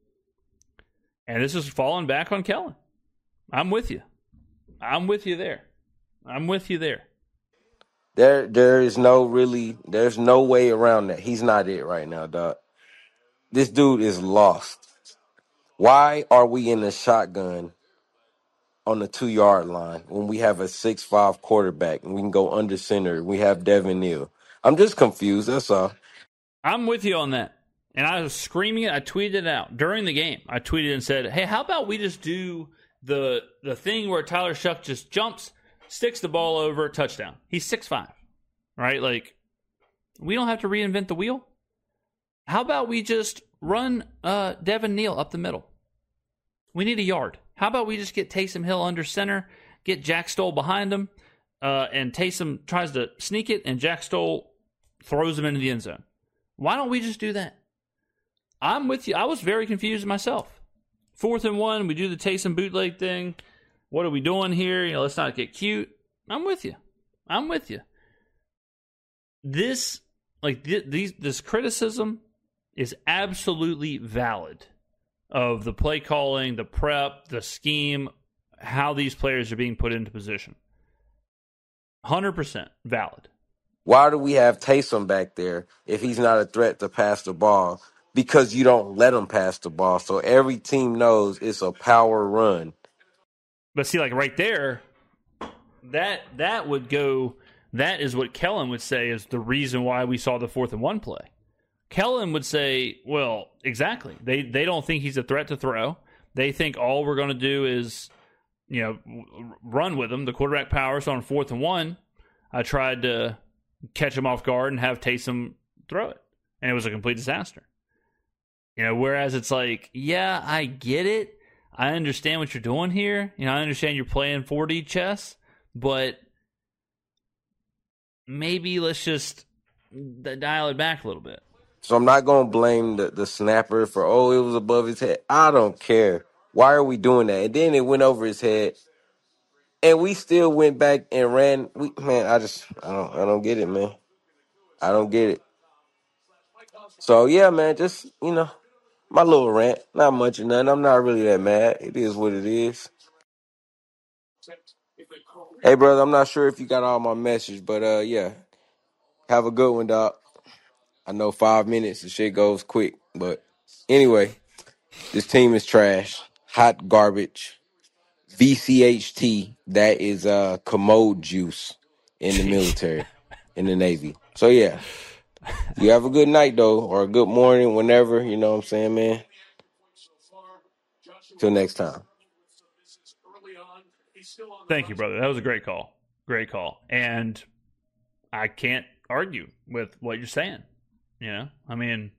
S1: And this is falling back on Kellen. I'm with you. I'm with you there. I'm with you there.
S8: There, there is no really, there's no way around that. He's not it right now, dog. This dude is lost. Why are we in the shotgun on the two-yard line when we have a six five quarterback and we can go under center? We have Devin Neal. I'm just confused, that's all.
S1: I'm with you on that. And I was screaming it. I tweeted it out during the game. I tweeted and said, hey, how about we just do the the thing where Tyler Shuck just jumps, sticks the ball over, touchdown. He's six five, right? Like, we don't have to reinvent the wheel. How about we just run uh, Devin Neal up the middle? We need a yard. How about we just get Taysom Hill under center, get Jack Stoll behind him, uh, and Taysom tries to sneak it, and Jack Stoll throws him into the end zone. Why don't we just do that? I'm with you. I was very confused myself. Fourth and one, we do the Taysom bootleg thing. What are we doing here? You know, let's not get cute. I'm with you. I'm with you. This, like, th- these, this criticism is absolutely valid of the play calling, the prep, the scheme, how these players are being put into position. one hundred percent valid.
S8: Why do we have Taysom back there if he's not a threat to pass the ball? Because you don't let him pass the ball. So every team knows it's a power run.
S1: But see, like right there, that that would go, that is what Kellen would say is the reason why we saw the fourth and one play. Kellen would say, well, exactly. They they don't think he's a threat to throw. They think all we're going to do is, you know, run with him. The quarterback power. So on fourth and one, I tried to catch him off guard and have Taysom throw it. And it was a complete disaster. You know, whereas it's like, yeah, I get it. I understand what you're doing here. You know, I understand you're playing four D chess, but maybe let's just dial it back a little bit.
S8: So I'm not going to blame the, the snapper for, oh, it was above his head. I don't care. Why are we doing that? And then it went over his head. And we still went back and ran. We, man, I just, I don't, I don't get it, man. I don't get it. So, yeah, man, just, you know, my little rant. Not much or nothing. I'm not really that mad. It is what it is. Hey, brother, I'm not sure if you got all my message, but uh, yeah, have a good one, dog. I know five minutes, the shit goes quick, but anyway, this team is trash, hot garbage, V C H T. That is uh commode juice in the military, in the Navy. So yeah, you have a good night though, or a good morning, whenever. You know what I'm saying, man. Till next time.
S1: Thank you, brother. That was a great call. Great call. And I can't argue with what you're saying. You know, I mean,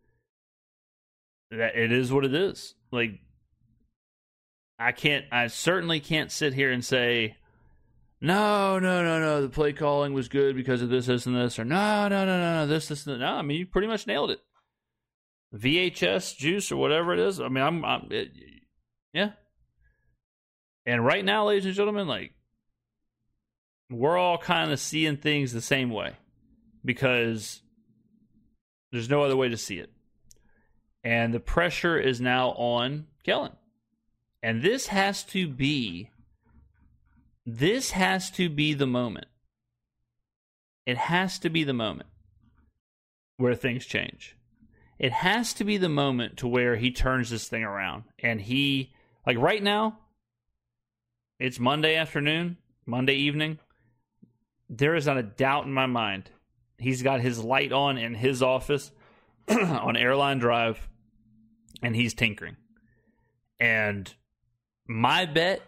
S1: that it is what it is. Like, I can't, I certainly can't sit here and say, no, no, no, no, the play calling was good because of this, this, and this, or no, no, no, no, no, this, this, and that. No, I mean, you pretty much nailed it. V H S juice or whatever it is. I mean, I'm, I'm it, yeah. And right now, ladies and gentlemen, like, we're all kind of seeing things the same way because there's no other way to see it. And the pressure is now on Kellen. And this has to be, this has to be the moment. It has to be the moment where things change. It has to be the moment to where he turns this thing around. And he, like right now, it's Monday afternoon, Monday evening. There is not a doubt in my mind. He's got his light on in his office on Airline Drive, and he's tinkering. And my bet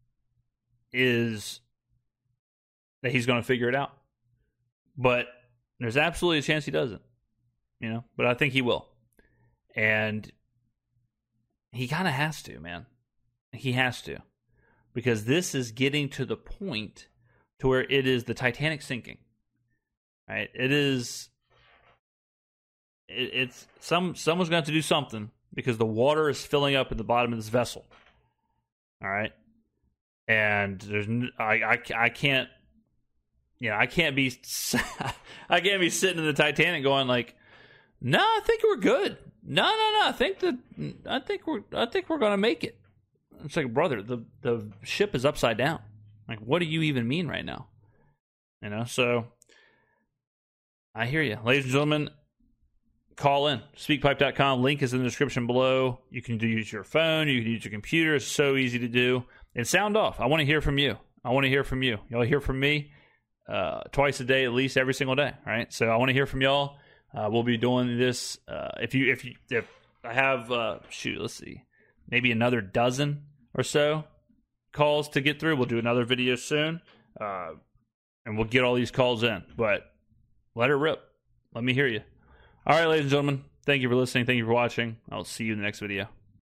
S1: is that he's going to figure it out. But there's absolutely a chance he doesn't. You know, but I think he will. And he kind of has to, man. He has to. Because this is getting to the point to where it is the Titanic sinking. Right? It is it, it's some someone's going to have to do something because the water is filling up at the bottom of this vessel. All right? And there's I I, I can't you know, I can't be I can't be sitting in the Titanic going like, "No, I think we're good. No, no, no. I think that I think we're I think we're going to make it." It's like, brother, the the ship is upside down. Like, what do you even mean right now? You know, so I hear you. Ladies and gentlemen, call in. speak pipe dot com. Link is in the description below. You can do, use your phone. You can use your computer. It's so easy to do. And sound off. I want to hear from you. I want to hear from you. Y'all hear from me uh, twice a day, at least every single day. All right. So I want to hear from y'all. Uh, we'll be doing this. Uh, if you, if you, if I have, uh, shoot, let's see, maybe another dozen or so calls to get through. We'll do another video soon, uh, and we'll get all these calls in. But let it rip. Let me hear you. All right, ladies and gentlemen, thank you for listening. Thank you for watching. I'll see you in the next video.